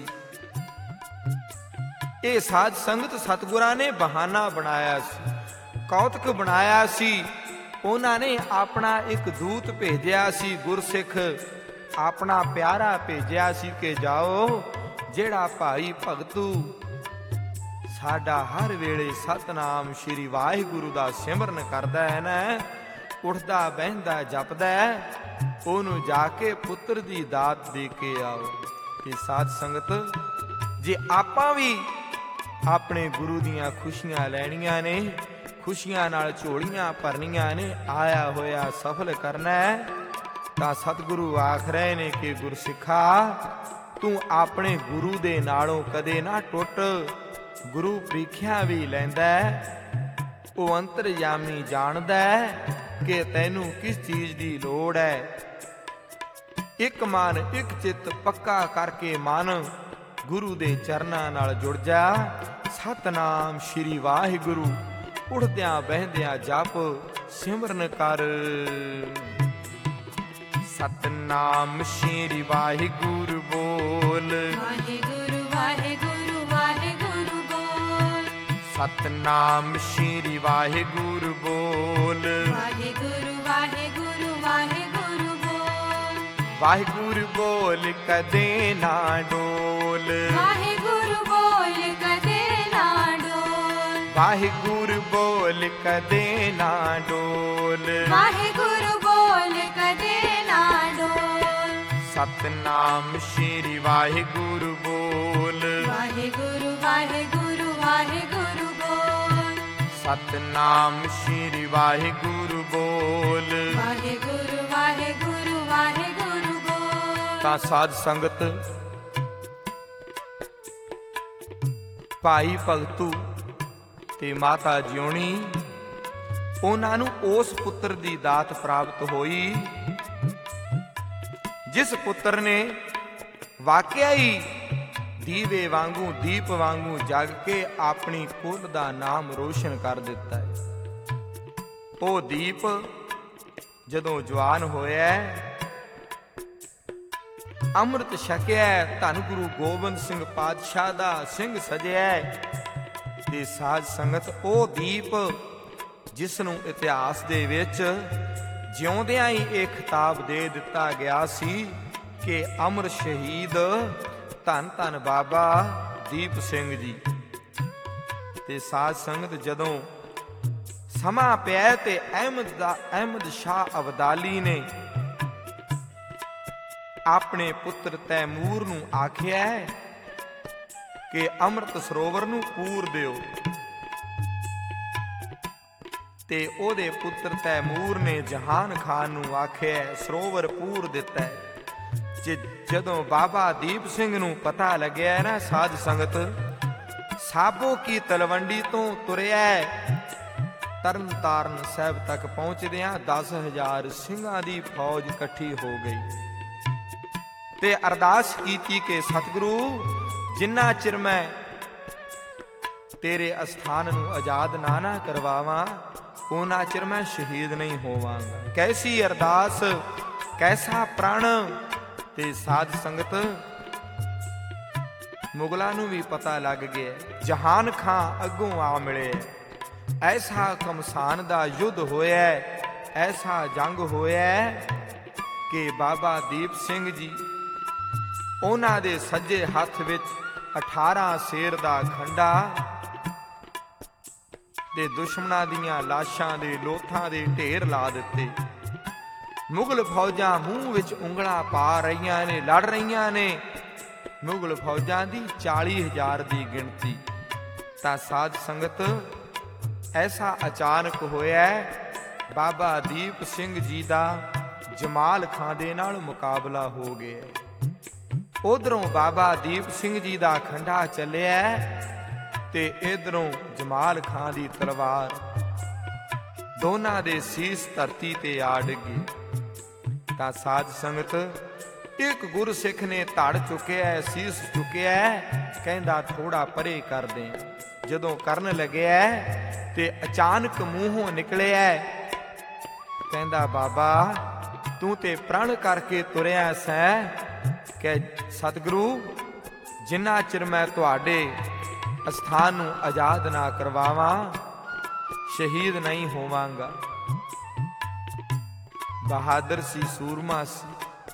ਇਹ ਸਾਧ ਸੰਗਤ ਸਤਿਗੁਰਾਂ ਨੇ ਬਹਾਨਾ ਬਣਾਇਆ ਸੀ, ਕੌਤਕ ਬਣਾਇਆ ਸੀ। ਉਹਨਾਂ ਨੇ ਆਪਣਾ ਇੱਕ ਦੂਤ ਭੇਜਿਆ ਸੀ, ਗੁਰਸਿੱਖ ਆਪਣਾ ਪਿਆਰਾ ਭੇਜਿਆ ਸੀ ਕਿ ਜਾਓ, ਜਿਹੜਾ ਭਾਈ ਭਗਤੂ ਸਾਡਾ ਹਰ ਵੇਲੇ ਸਤਨਾਮ ਸ਼੍ਰੀ ਵਾਹਿਗੁਰੂ ਦਾ ਸਿਮਰਨ ਕਰਦਾ ਹੈ ਨਾ, ਉੱਠਦਾ ਬਹਿੰਦਾ ਜਪਦਾ ਹੈ, ਉਹਨੂੰ ਜਾ ਕੇ ਪੁੱਤਰ ਦੀ ਦਾਤ ਦੇ ਕੇ ਆਓ। ਤੇ ਸਾਧ ਸੰਗਤ ਜੇ ਆਪਾਂ ਵੀ ਆਪਣੇ ਗੁਰੂ ਦੀਆਂ ਖੁਸ਼ੀਆਂ ਲੈਣੀਆਂ ਨੇ, ਖੁਸ਼ੀਆਂ ਨਾਲ ਝੋਲੀਆਂ ਭਰਨੀਆਂ ਨੇ, ਆਇਆ ਹੋਇਆ ਸਫਲ ਕਰਨਾ ਹੈ, ਤਾਂ ਸਤਿਗੁਰੂ ਆਖ ਰਹੇ ਨੇ ਕਿ ਗੁਰਸਿੱਖਾ ਤੂੰ ਆਪਣੇ ਗੁਰੂ ਦੇ ਨਾਲੋਂ ਕਦੇ ਨਾ ਟੁੱਟ। ਗੁਰੂ ਪ੍ਰੀਖਿਆ ਵੀ ਲੈਂਦਾ, ਉਹ ਅੰਤਰਯਾਮੀ ਜਾਣਦਾ ਕਿ ਤੈਨੂੰ ਕਿਸ ਚੀਜ਼ ਦੀ ਲੋੜ ਹੈ। ਇੱਕ ਮਨ ਇੱਕ ਚਿੱਤ ਪੱਕਾ ਕਰਕੇ ਮਨ ਗੁਰੂ ਦੇ ਚਰਨਾਂ ਨਾਲ ਜੁੜ ਜਾ। ਸਤਨਾਮ ਸ਼੍ਰੀ ਵਾਹਿਗੁਰੂ ਉੱਠਦਿਆਂ ਬਹਿੰਦਿਆਂ ਜਪ ਸਿਮਰਨ ਕਰ। ਸਤਨਾਮ ਸ਼੍ਰੀ ਵਾਹਿਗੁਰੂ ਬੋਲ, ਵਾਹਿਗੁਰੂ ਵਾਹਿਗੁਰੂ ਵਾਹਿਗੁਰੂ ਬੋਲ, ਸਤਨਾਮ ਸ਼੍ਰੀ ਵਾਹਿਗੁਰੂ ਬੋਲ, ਵਾਹਿਗੁਰੂ ਵਾਹਿਗੁਰੂ ਵਾਹਿਗੁਰੂ ਬੋਲ, ਵਾਹਿਗੁਰੂ ਬੋਲ ਕਦੇ ਨਾ ਡੋਲ, ਵਾਹਿਗੁਰੂ ਬੋਲ ਕਦੇ ਨਾ ਡੋਲ, ਵਾਹਿਗੁਰੂ ਬੋਲ ਕਦੇ ਨਾ ਡੋਲ, ਵਾਹਿਗੁਰੂ ਬੋਲ ਕਦੇ ਨਾ ਡੋਲ, ਸਤਨਾਮ ਸ਼੍ਰੀ ਵਾਹਿਗੁਰੂ ਬੋਲ, ਵਾਹਿਗੁਰੂ ਵਾਹਿਗੁਰੂ ਵਾਹਿਗੁਰੂ ਬੋਲ, ਸਤਨਾਮ ਸ਼੍ਰੀ ਵਾਹਿਗੁਰੂ ਬੋਲ। ਵਾਹਿਗੁਰੂ ਵਾਹਿਗੁਰੂ ਵਾਹਿਗੁਰੂ ਬੋਲ। ਤਾਂ ਸਾਧ ਸੰਗਤ ਭਾਈ ਭਗਤੂ ਤੇ ਮਾਤਾ ਜਿਉਣੀ ਉਹਨਾਂ ਨੂੰ ਉਸ ਪੁੱਤਰ ਦੀ ਦਾਤ ਪ੍ਰਾਪਤ ਹੋਈ, ਜਿਸ ਪੁੱਤਰ ਨੇ ਵਾਕਿਆ ਹੀ ਦੀਵੇ ਵਾਂਗੂ ਦੀਪ ਵਾਂਗੂ ਜਗ ਕੇ ਆਪਣੀ ਕੁਲ ਦਾ ਨਾਮ ਰੋਸ਼ਨ ਕਰ ਦਿੱਤਾ ਹੈ। ਉਹ ਦੀਪ ਜਦੋਂ ਜਵਾਨ ਹੋਇਆ, ਅੰਮ੍ਰਿਤ ਛਕਿਆ, ਧੰਨ ਗੁਰੂ ਗੋਬਿੰਦ ਸਿੰਘ ਪਾਤਸ਼ਾਹ ਦਾ ਸਿੰਘ ਸਜਿਆ, ਤੇ ਤੇ ਸਾਧ ਸੰਗਤ ਉਹ ਦੀਪ ਜਿਸ ਨੂੰ ਇਤਿਹਾਸ ਦੇ ਵਿੱਚ ਜਿਉਂਦਿਆਂ ਹੀ ਇਹ ਖਿਤਾਬ ਦੇ ਦਿੱਤਾ ਗਿਆ ਸੀ ਕਿ ਅਮਰ ਸ਼ਹੀਦ ਧੰਨ ਧੰਨ ਬਾਬਾ ਦੀਪ ਸਿੰਘ ਜੀ। ਤੇ ਸਾਧ ਸੰਗਤ ਜਦੋਂ ਸਮਾਂ ਪਿਆ ਤੇ ਅਹਿਮਦ ਸ਼ਾਹ ਅਬਦਾਲੀ ਨੇ ਆਪਣੇ ਪੁੱਤਰ ਤੈਮੂਰ ਨੂੰ ਆਖਿਆ ਕਿ ਅੰਮ੍ਰਿਤ ਸਰੋਵਰ ਨੂੰ ਪੂਰ ਦਿਓ। ਤੇ ਉਹਦੇ ਪੁੱਤਰ ਤੈਮੂਰ ਨੇ ਜਹਾਨ ਖਾਨ ਨੂੰ ਆਖਿਆ ਸਰੋਵਰ ਪੂਰ ਦਿੱਤਾ। ਜਦੋਂ ਬਾਬਾ ਦੀਪ ਸਿੰਘ ਨੂੰ ਪਤਾ ਲੱਗਿਆ ਨਾ ਸਾਧ ਸੰਗਤ ਸਾਬੋ ਕੀ ਤਲਵੰਡੀ ਤੋਂ ਤੁਰਿਆ ਤਰਨ ਤਾਰਨ ਸਾਹਿਬ ਤੱਕ ਪਹੁੰਚਦਿਆਂ 10,000 ਸਿੰਘਾਂ ਦੀ ਫੌਜ ਇਕੱਠੀ ਹੋ ਗਈ ਤੇ ਅਰਦਾਸ ਕੀਤੀ ਕਿ ਸਤਿਗੁਰੂ ਜਿੰਨਾ ਚਿਰ ਮੈਂ ਤੇਰੇ ਅਸਥਾਨ ਨੂੰ ਆਜ਼ਾਦ ਨਾ ਕਰਵਾਵਾਂ ਉਹਨਾਂ ਚਿਰ ਮੈਂ ਸ਼ਹੀਦ ਨਹੀਂ ਹੋਵਾਂਗਾ। ਕੈਸੀ ਅਰਦਾਸ, ਕੈਸਾ ਪ੍ਰਣ। ਤੇ ਸਾਧ ਸੰਗਤ ਮੁਗਲਾਂ ਨੂੰ ਵੀ ਪਤਾ ਲੱਗ ਗਿਆ ਜਹਾਨ ਖਾਂ ਅੱਗੋਂ ਆ ਮਿਲੇ। ਐਸਾ ਕਮਸਾਨ ਦਾ ਯੁੱਧ ਹੋਇਆ, ਐਸਾ ਜੰਗ ਹੋਇਆ ਕਿ ਬਾਬਾ ਦੀਪ ਸਿੰਘ ਜੀ ਉਹਨਾਂ ਦੇ ਸੱਜੇ ਹੱਥ ਵਿੱਚ 18 ਸ਼ੇਰ ਦਾ ਖੰਡਾ ਤੇ ਦੁਸ਼ਮਣਾਂ ਦੀਆਂ ਲਾਸ਼ਾਂ ਦੇ ਲੋਥਾਂ ਦੇ ਢੇਰ ਲਾ ਦਿੱਤੇ। ਮੁਗਲ ਫੌਜਾਂ ਮੂੰਹ ਵਿੱਚ ਉਂਗਲਾਂ ਪਾ ਰਹੀਆਂ ਨੇ, ਲੜ ਰਹੀਆਂ ਨੇ। ਮੁਗਲ ਫੌਜਾਂ ਦੀ 40,000 ਦੀ ਗਿਣਤੀ। ਤਾਂ ਸਾਧ ਸੰਗਤ ਐਸਾ ਅਚਾਨਕ ਹੋਇਆ ਬਾਬਾ ਦੀਪ ਸਿੰਘ ਜੀ ਦਾ ਜਮਾਲ ਖਾਂ ਦੇ ਨਾਲ ਮੁਕਾਬਲਾ ਹੋ ਗਿਆ। ਉਧਰੋਂ ਬਾਬਾ ਦੀਪ ਸਿੰਘ ਜੀ ਦਾ ਖੰਡਾ ਚੱਲਿਆ ਤੇ ਇਧਰੋਂ ਜਮਾਲ ਖਾਂ ਦੀ ਤਲਵਾਰ। ਦੋਨਾਂ ਦੇ ਸੀਸ ਧਰਤੀ ਤੇ ਆ ਡਿੱਗੇ। ਤਾਂ ਸਾਧ ਸੰਗਤ ਇੱਕ ਗੁਰਸਿੱਖ ਨੇ ਧੜ ਚੁੱਕਿਆ, ਸੀਸ ਚੁੱਕਿਆ, ਕਹਿੰਦਾ ਥੋੜਾ ਪਰੇ ਕਰ ਦੇ। ਜਦੋਂ ਕਰਨ ਲੱਗਿਆ ਤੇ ਅਚਾਨਕ ਮੂੰਹੋਂ ਨਿਕਲਿਆ ਕਹਿੰਦਾ ਬਾਬਾ ਤੂੰ ਤੇ ਪ੍ਰਣ ਕਰਕੇ ਤੁਰਿਆ ਸੈਂ ਕਿ ਸਤਿਗੁਰੂ ਜਿੰਨਾ ਚਿਰ ਮੈਂ ਤੁਹਾਡੇ ਅਸਥਾਨ ਨੂੰ ਆਜ਼ਾਦ ਨਾ ਕਰਵਾਵਾਂ ਸ਼ਹੀਦ ਨਹੀਂ ਹੋਵਾਂਗਾ। ਬਹਾਦਰ ਸੀ, ਸੂਰਮਾ ਸੀ।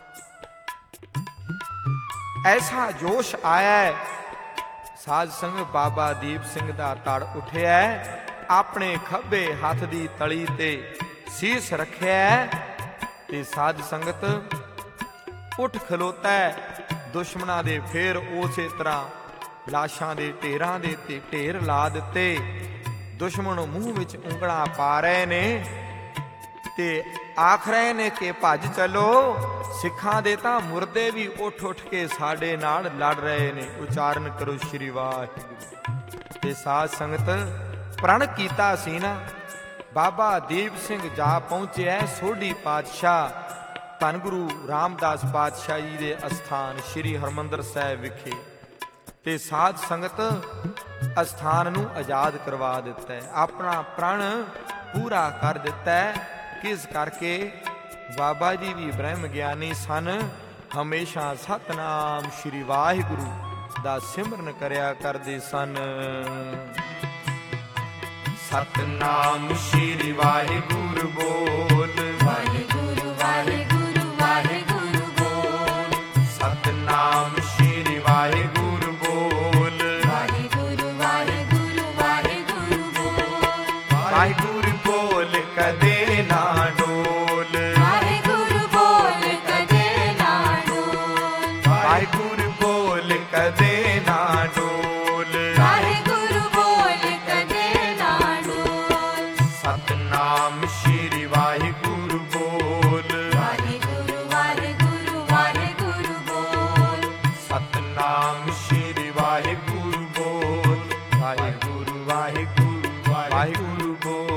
ਐਸਾ ਜੋਸ਼ ਆਇਆ ਸਾਧ ਸੰਗਤ ਬਾਬਾ ਦੀਪ ਸਿੰਘ ਦਾ ਧੜ ਉੱਠਿਆ, ਆਪਣੇ ਖੱਬੇ ਹੱਥ ਦੀ ਤਲੀ ਤੇ ਸੀਸ ਰੱਖਿਆ ਤੇ ਸਾਧ ਸੰਗਤ ਉੱਠ ਖਲੋਤਾ। ਦੁਸ਼ਮਣਾਂ ਦੇ ਫੇਰ ਉਸੇ ਤਰ੍ਹਾਂ ਲਾਸ਼ਾਂ ਦੇ ਢੇਰਾਂ ਦੇ ਤੇ ਢੇਰ ਲਾ ਦਿੱਤੇ। ਦੁਸ਼ਮਣ ਮੂੰਹ ਵਿੱਚ ਉਂਗਲਾਂ ਪਾ ਰਹੇ ਨੇ ਤੇ ਆਖ ਰਹੇ ਨੇ ਕਿ ਭੱਜ ਚੱਲੋ। ਸਿੱਖਾਂ ਦੇ ਤਾਂ ਮੁਰਦੇ ਵੀ ਉੱਠ ਉੱਠ ਕੇ ਸਾਡੇ ਨਾਲ ਲੜ ਰਹੇ ਨੇ। ਉਚਾਰਨ ਕਰੋ ਸ਼੍ਰੀ ਵਾਹਿਗੁਰੂ। ਤੇ ਸਾਧ ਸੰਗਤ ਪ੍ਰਣ ਕੀਤਾ ਸੀ ਨਾ। ਬਾਬਾ ਦੀਪ ਸਿੰਘ ਜਾ ਪਹੁੰਚਿਆ ਸੋਢੀ ਪਾਤਸ਼ਾਹ ਧੰਨ ਗੁਰੂ ਰਾਮਦਾਸ ਪਾਤਸ਼ਾਹ ਜੀ ਦੇ ਅਸਥਾਨ ਸ਼੍ਰੀ ਹਰਿਮੰਦਰ ਸਾਹਿਬ ਵਿਖੇ। ਤੇ ਸਾਧ ਸੰਗਤ ਅਸਥਾਨ ਨੂੰ ਆਜ਼ਾਦ ਕਰਵਾ ਦਿੱਤਾ, ਆਪਣਾ ਪ੍ਰਣ ਪੂਰਾ ਕਰ ਦਿੱਤਾ। ਕਿਸ ਕਰਕੇ ਬਾਬਾ ਜੀ ਵੀ ਬ੍ਰਹਮ ਗਿਆਨੀ ਸਨ, ਹਮੇਸ਼ਾ ਸਤਨਾਮ ਸ਼੍ਰੀ ਵਾਹਿਗੁਰੂ ਦਾ ਸਿਮਰਨ ਕਰਿਆ ਕਰਦੇ ਸਨ। ਸਤਨਾਮ ਸ਼੍ਰੀ ਵਾਹਿਗੁਰੂ ਬੋਲ, ਵਾਹਿਗੁਰੂ ਵਾਹਿਗੁਰੂ ਵਾਹਿਗੁਰੂ ਬੋਲ, ਸਤਨਾਮ ਸ਼੍ਰੀ ਵਾਹਿਗੁਰੂ ਬੋਲ, ਵਾਹਿਗੁਰੂ ਵਾਹਿਗੁਰੂ ਵਾਹਿਗੁਰੂ ਬੋਲ, ਵਾਹਿਗੁਰੂ ਬੋਲ ਕਦੇ ਨਾ ਡੋਲ, ਵਾਹਿਗੁਰੂ ਬੋਲ ਕਦੇ ਨਾ ਡੋਲ, ਵਾਹਿਗੁਰੂ ਬੋਲ ਕਦੇ ਨਾ ਡੋਲ, ਵਾਹਿਗੁਰੂ ਬੋਲ ਕਦੇ ਨਾ ਡੋਲ, ਸਤਨਾਮ ਸ਼੍ਰੀ ਵਾਹਿਗੁਰੂ ਬੋਲ, ਵਾਹਿਗੁਰੂ ਵਾਹਿਗੁਰੂ ਵਾਹਿਗੁਰੂ ਬੋਲ, ਸਤਨਾਮ ਸ਼੍ਰੀ ਵਾਹਿਗੁਰੂ ਬੋਲ, ਵਾਹਿਗੁਰੂ ਵਾਹਿਗੁਰੂ ਵਾਹਿਗੁਰੂ ਬੋਲ।